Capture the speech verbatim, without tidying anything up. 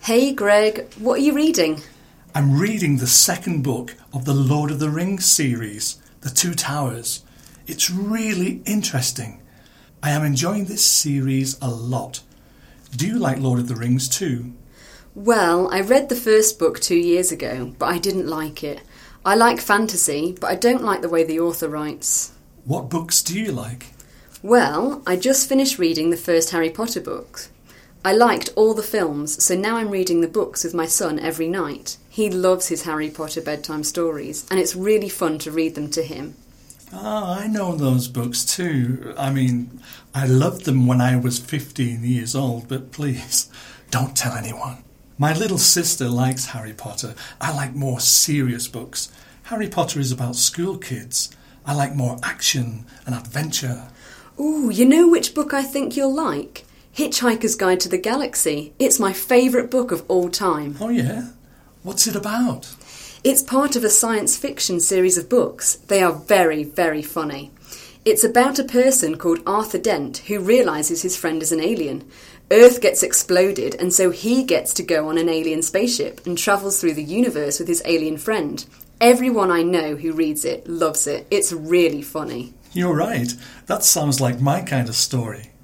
Hey Greg, what are you reading? I'm reading the second book of the Lord of the Rings series, The Two Towers. It's really interesting. I am enjoying this series a lot. Do you like Lord of the Rings too? Well, I read the first book two years ago, but I didn't like it. I like fantasy, but I don't like the way the author writes. What books do you like? Well, I just finished reading the first Harry Potter book. I liked all the films, so now I'm reading the books with my son every night. He loves his Harry Potter bedtime stories, and it's really fun to read them to him. Ah, I know those books too. I mean, I loved them when I was fifteen years old, but please, don't tell anyone. My little sister likes Harry Potter. I like more serious books. Harry Potter is about school kids. I like more action and adventure. Ooh, you know which book I think you'll like? Hitchhiker's Guide to the Galaxy. It's my favourite book of all time. Oh yeah? What's it about? It's part of a science fiction series of books. They are very, very funny. It's about a person called Arthur Dent who realises his friend is an alien. Earth gets exploded, and so he gets to go on an alien spaceship and travels through the universe with his alien friend. Everyone I know who reads it loves it. It's really funny. You're right. That sounds like my kind of story.